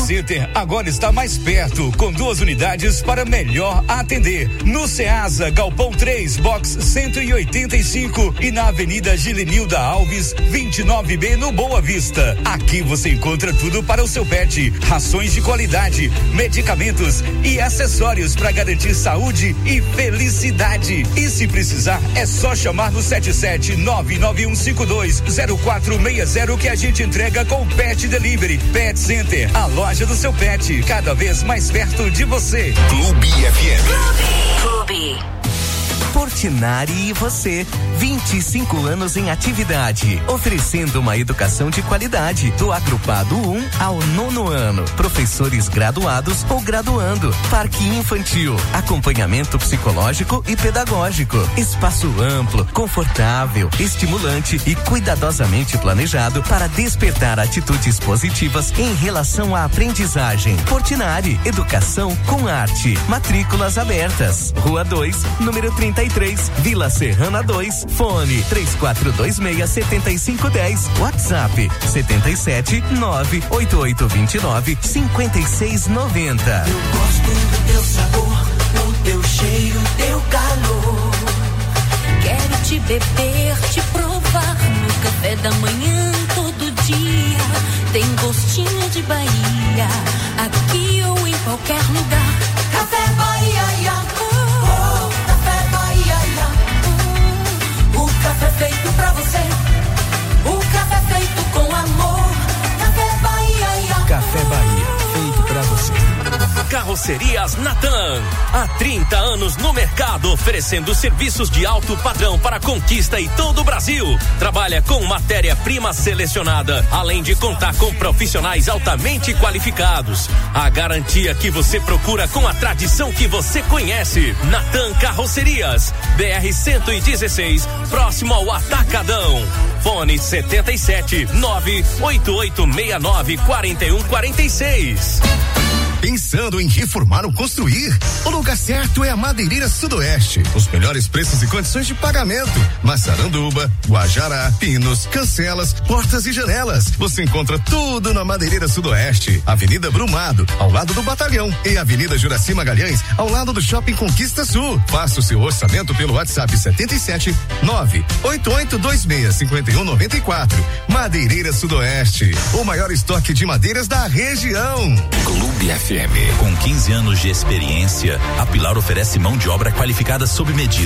Center agora está mais perto, com 2 unidades para melhor atender. No Ceasa, Galpão 3, Box 185 e na Avenida Gilenilda Alves, 29B, no Boa Vista. Aqui você encontra tudo para o seu pet, rações de qualidade, medicamentos e acessórios para garantir saúde e felicidade. E se precisar, é só chamar no 77991520460 que a gente entrega com o Pet Delivery. Pet Center, a loja do seu pet, cada vez mais perto de você. Clube FM. Clube. Portinari e você, 25 anos em atividade, oferecendo uma educação de qualidade, do agrupado 1 ao 9º ano, professores graduados ou graduando, parque infantil, acompanhamento psicológico e pedagógico, espaço amplo, confortável, estimulante e cuidadosamente planejado para despertar atitudes positivas em relação à aprendizagem. Portinari, educação com arte, matrículas abertas, Rua 2, número 33, Vila Serrana 2, fone 3426-7510, WhatsApp 77-98829-5690. Eu gosto do teu sabor, o teu cheiro, teu calor. Quero te beber, te provar no café da manhã todo dia. Tem gostinho de Bahia, aqui ou em qualquer lugar. Café Bahia, Café Bahia, o café feito pra você, o café feito com amor. Café Bahia, Café Bahia, feito pra você. Carrocerias Natan, há 30 anos no mercado, oferecendo serviços de alto padrão para Conquista e todo o Brasil. Trabalha com matéria-prima selecionada, além de contar com profissionais altamente qualificados. A garantia que você procura com a tradição que você conhece. Natan Carrocerias, BR-116, próximo ao Atacadão. Fone 77-98869-4146. Pensando em reformar ou construir? O lugar certo é a Madeireira Sudoeste. Os melhores preços e condições de pagamento. Massaranduba, Guajará, pinos, cancelas, portas e janelas. Você encontra tudo na Madeireira Sudoeste. Avenida Brumado, ao lado do Batalhão. E Avenida Juraci Magalhães, ao lado do Shopping Conquista Sul. Faça o seu orçamento pelo WhatsApp 77-98826-5194. Madeireira Sudoeste. O maior estoque de madeiras da região. Clube FM. Com 15 anos de experiência, a Pilar oferece mão de obra qualificada sob medida.